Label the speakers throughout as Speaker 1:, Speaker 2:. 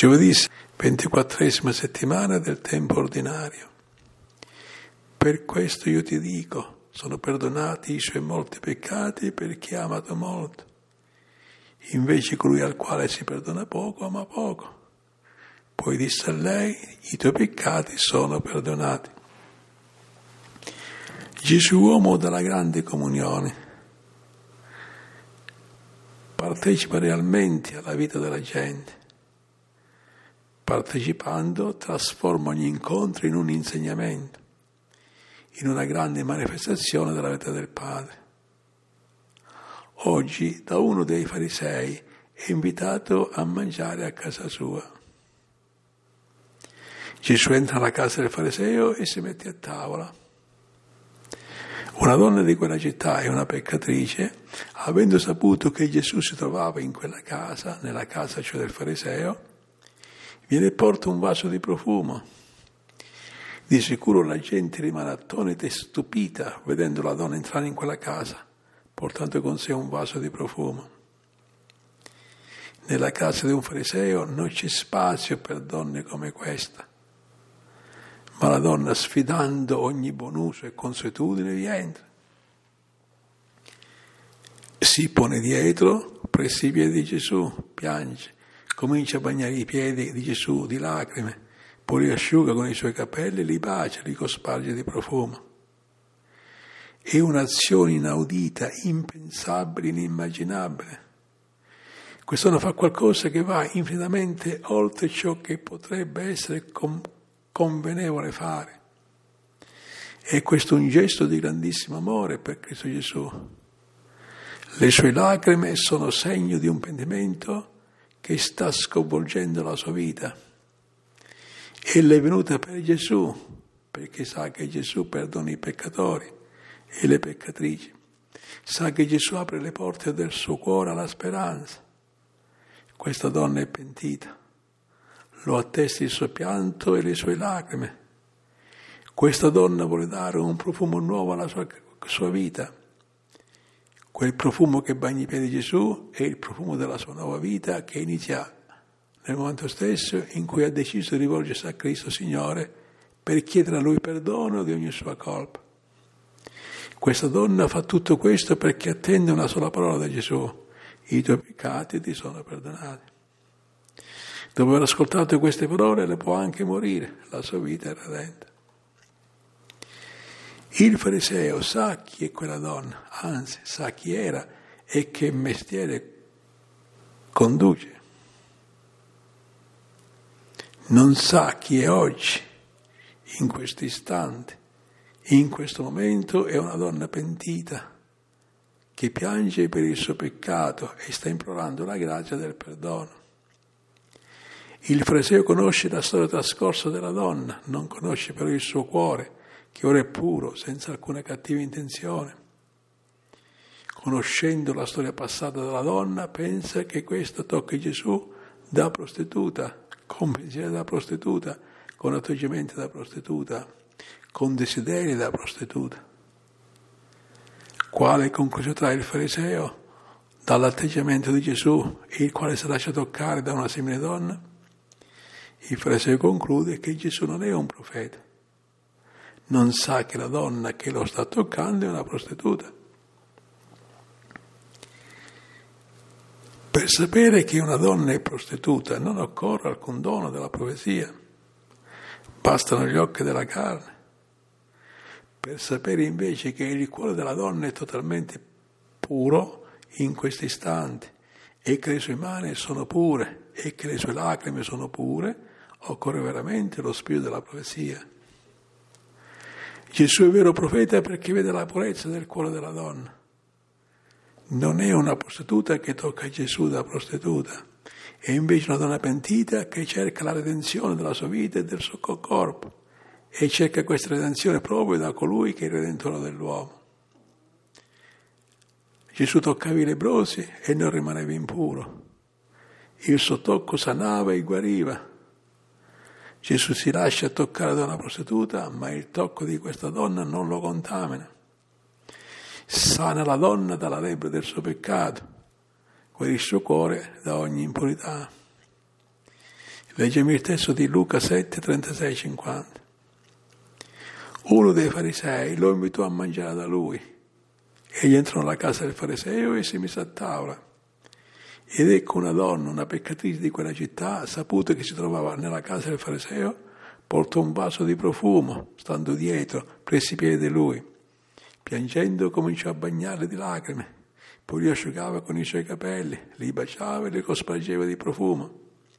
Speaker 1: Giovedì 24ª settimana del tempo ordinario. Per questo io ti dico, sono perdonati i suoi molti peccati perché ha amato molto. Invece colui al quale si perdona poco, ama poco. Poi disse a lei, i tuoi peccati sono perdonati. Gesù, uomo della grande comunione, partecipa realmente alla vita della gente. Partecipando trasforma ogni incontro in un insegnamento, in una grande manifestazione della vita del Padre. Oggi da uno dei farisei è invitato a mangiare a casa sua. Gesù entra nella casa del fariseo e si mette a tavola. Una donna di quella città e una peccatrice, avendo saputo che Gesù si trovava in quella casa, nella casa cioè del fariseo, viene e porta un vaso di profumo. Di sicuro la gente rimane attonita e stupita vedendo la donna entrare in quella casa, portando con sé un vaso di profumo. Nella casa di un fariseo non c'è spazio per donne come questa. Ma la donna, sfidando ogni buon uso e consuetudine, vi entra. Si pone dietro, presso i piedi di Gesù, piange, comincia a bagnare i piedi di Gesù di lacrime, poi li asciuga con i suoi capelli, li bacia, li cosparge di profumo. È un'azione inaudita, impensabile, inimmaginabile. Quest'uomo fa qualcosa che va infinitamente oltre ciò che potrebbe essere convenevole fare. E questo è un gesto di grandissimo amore per Cristo Gesù. Le sue lacrime sono segno di un pentimento che sta sconvolgendo la sua vita. Ella è venuta per Gesù, perché sa che Gesù perdona i peccatori e le peccatrici. Sa che Gesù apre le porte del suo cuore alla speranza. Questa donna è pentita. Lo attesta il suo pianto e le sue lacrime. Questa donna vuole dare un profumo nuovo alla sua vita. Quel profumo che bagna i piedi di Gesù è il profumo della sua nuova vita che inizia nel momento stesso in cui ha deciso di rivolgersi a Cristo Signore per chiedere a Lui perdono di ogni sua colpa. Questa donna fa tutto questo perché attende una sola parola da Gesù: i tuoi peccati ti sono perdonati. Dopo aver ascoltato queste parole le può anche morire, la sua vita è redenta. Il fariseo sa chi è quella donna, anzi sa chi era e che mestiere conduce. Non sa chi è oggi, in questo istante, in questo momento è una donna pentita che piange per il suo peccato e sta implorando la grazia del perdono. Il fariseo conosce la storia trascorsa della donna, non conosce però il suo cuore, che ora è puro, senza alcuna cattiva intenzione. Conoscendo la storia passata della donna, pensa che questo tocchi Gesù da prostituta, con pensieri da prostituta, con atteggiamenti da prostituta, con desideri da prostituta. Quale conclusione trae il fariseo dall'atteggiamento di Gesù, il quale si lascia toccare da una simile donna? Il fariseo conclude che Gesù non è un profeta. Non sa che la donna che lo sta toccando è una prostituta. Per sapere che una donna è prostituta non occorre alcun dono della profezia, bastano gli occhi della carne. Per sapere invece che il cuore della donna è totalmente puro in questo istante e che le sue mani sono pure e che le sue lacrime sono pure, occorre veramente lo spirito della profezia. Gesù è vero profeta perché vede la purezza del cuore della donna. Non è una prostituta che tocca Gesù da prostituta, è invece una donna pentita che cerca la redenzione della sua vita e del suo corpo e cerca questa redenzione proprio da colui che è il Redentore dell'uomo. Gesù toccava i lebbrosi e non rimaneva impuro. Il suo tocco sanava e guariva. Gesù si lascia toccare da una prostituta, ma il tocco di questa donna non lo contamina. Sana la donna dalla lebbra del suo peccato, guarisce il suo cuore da ogni impurità. Leggiamo il testo di Luca 7, 36, 50. Uno dei farisei lo invitò a mangiare da lui. Egli entrò nella casa del fariseo e si mise a tavola. Ed ecco una donna, una peccatrice di quella città, saputo che si trovava nella casa del fariseo, portò un vaso di profumo, stando dietro, presso i piedi di lui. Piangendo cominciò a bagnarli di lacrime, poi li asciugava con i suoi capelli, li baciava e li cospargeva di profumo.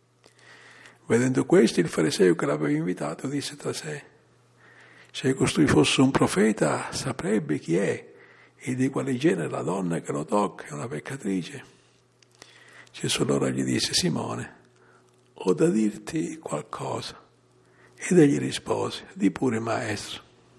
Speaker 1: Vedendo questo, il fariseo che l'aveva invitato disse tra sé: se costui fosse un profeta, saprebbe chi è e di quale genere la donna che lo tocca, è una peccatrice. Gesù allora gli disse: Simone, ho da dirti qualcosa. Ed egli rispose: di pure, maestro.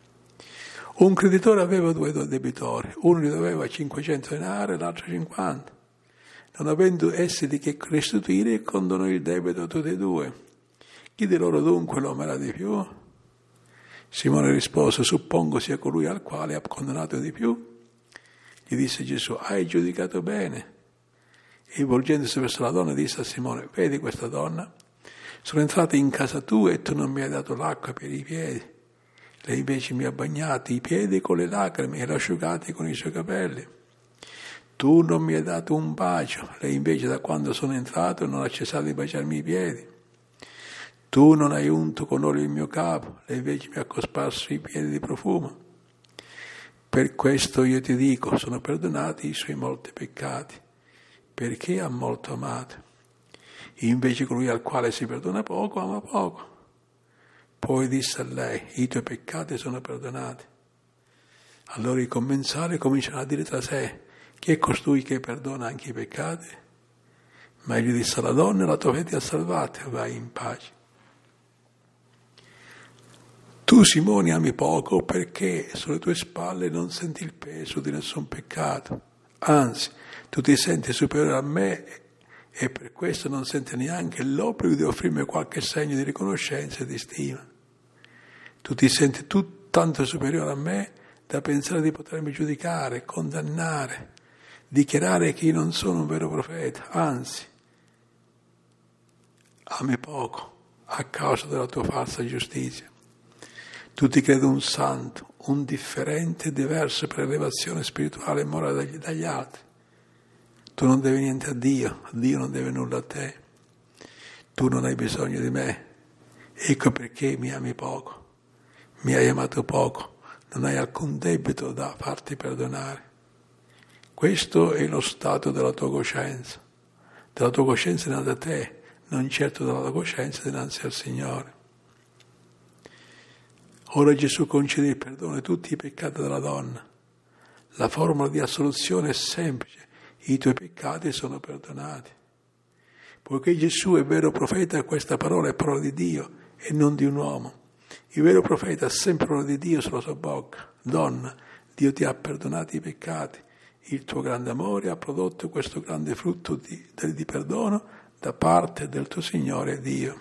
Speaker 1: Un creditore aveva 2 debitori, uno gli doveva 500 denari e l'altro 50. Non avendo essi di che restituire, condonò il debito a tutti e 2. Chi di loro dunque lo amerà di più? Simone rispose: suppongo sia colui al quale ha condannato di più. Gli disse Gesù: hai giudicato bene. E volgendosi verso la donna disse a Simone: vedi questa donna? Sono entrata in casa tua e tu non mi hai dato l'acqua per i piedi. Lei invece mi ha bagnato i piedi con le lacrime e l'ha asciugati con i suoi capelli. Tu non mi hai dato un bacio, lei invece da quando sono entrato non ha cessato di baciarmi i piedi. Tu non hai unto con olio il mio capo, lei invece mi ha cosparso i piedi di profumo. Per questo io ti dico, sono perdonati i suoi molti peccati, perché ha molto amato. Invece colui al quale si perdona poco, ama poco. Poi disse a lei: i tuoi peccati sono perdonati. Allora i commensali cominciano a dire tra sé: chi è costui che perdona anche i peccati? Ma egli disse alla donna: la tua fede ti ha salvato, vai in pace. Tu, Simone, ami poco perché sulle tue spalle non senti il peso di nessun peccato. Anzi, tu ti senti superiore a me e per questo non senti neanche l'obbligo di offrirmi qualche segno di riconoscenza e di stima. Tu ti senti tanto superiore a me da pensare di potermi giudicare, condannare, dichiarare che io non sono un vero profeta. Anzi, ami poco a causa della tua falsa giustizia. Tu ti credi un santo, un differente e diverso per elevazione spirituale e morale dagli altri. Tu non devi niente a Dio non deve nulla a te. Tu non hai bisogno di me. Ecco perché mi ami poco. Mi hai amato poco, non hai alcun debito da farti perdonare. Questo è lo stato della tua coscienza dinanzi a te, non certo della tua coscienza dinanzi al Signore. Ora Gesù concede il perdono di tutti i peccati della donna. La formula di assoluzione è semplice: i tuoi peccati sono perdonati. Poiché Gesù è vero profeta, questa parola è parola di Dio e non di un uomo. Il vero profeta ha sempre parola di Dio sulla sua bocca. Donna, Dio ti ha perdonato i peccati. Il tuo grande amore ha prodotto questo grande frutto di perdono da parte del tuo Signore Dio.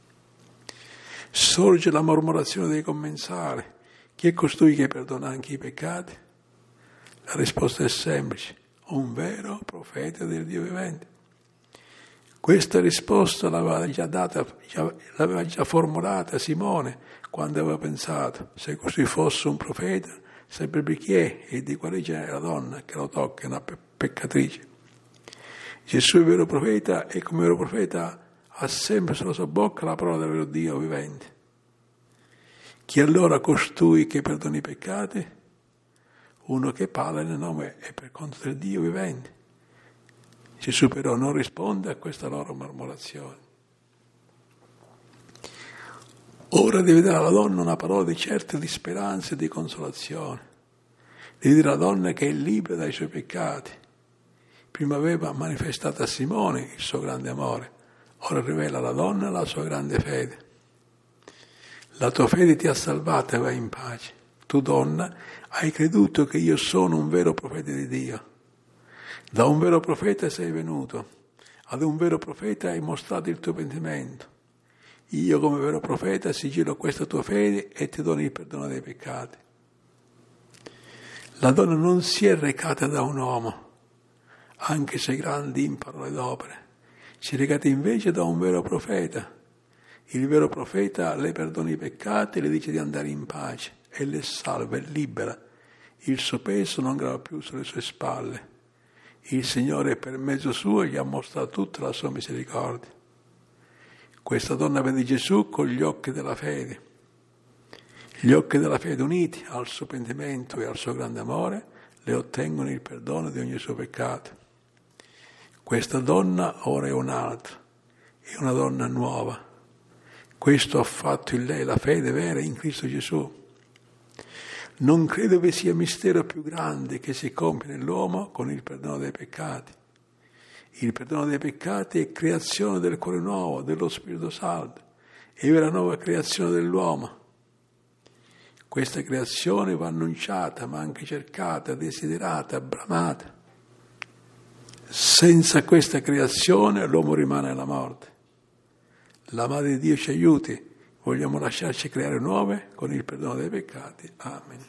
Speaker 1: Sorge la mormorazione dei commensali: chi è costui che perdona anche i peccati? La risposta è semplice: un vero profeta del Dio vivente. Questa risposta l'aveva già formulata Simone quando aveva pensato: se così fosse un profeta, saprebbe chi è e di quale genere la donna che lo tocca, è una peccatrice. Gesù è vero profeta e come vero profeta ha sempre sulla sua bocca la parola del vero Dio vivente. Chi allora costui che perdona i peccati? Uno che parla nel nome e per conto del Dio vivente. Gesù però non risponde a questa loro mormorazione. Ora deve dare alla donna una parola di certa, di speranza e di consolazione. Deve dire alla donna che è libera dai suoi peccati. Prima aveva manifestato a Simone il suo grande amore, ora rivela alla donna la sua grande fede. La tua fede ti ha salvata e vai in pace. Tu, donna, hai creduto che io sono un vero profeta di Dio. Da un vero profeta sei venuto, ad un vero profeta hai mostrato il tuo pentimento. Io come vero profeta sigillo questa tua fede e ti dono il perdono dei peccati. La donna non si è recata da un uomo, anche se grandi in parole ed opere, si è recata invece da un vero profeta, Il vero profeta le perdona i peccati e le dice di andare in pace e le salva e libera. Il suo peso non grava più sulle sue spalle. Il Signore per mezzo suo gli ha mostrato tutta la sua misericordia. Questa donna vede Gesù con gli occhi della fede. Gli occhi della fede uniti al suo pentimento e al suo grande amore le ottengono il perdono di ogni suo peccato. Questa donna ora è un'altra, è una donna nuova. Questo ha fatto in lei la fede vera in Cristo Gesù. Non credo vi sia mistero più grande che si compie nell'uomo con il perdono dei peccati. Il perdono dei peccati è creazione del cuore nuovo, dello Spirito Santo, è la nuova creazione dell'uomo. Questa creazione va annunciata, ma anche cercata, desiderata, bramata. Senza questa creazione l'uomo rimane alla morte. La Madre di Dio ci aiuti, vogliamo lasciarci creare nuove con il perdono dei peccati. Amen.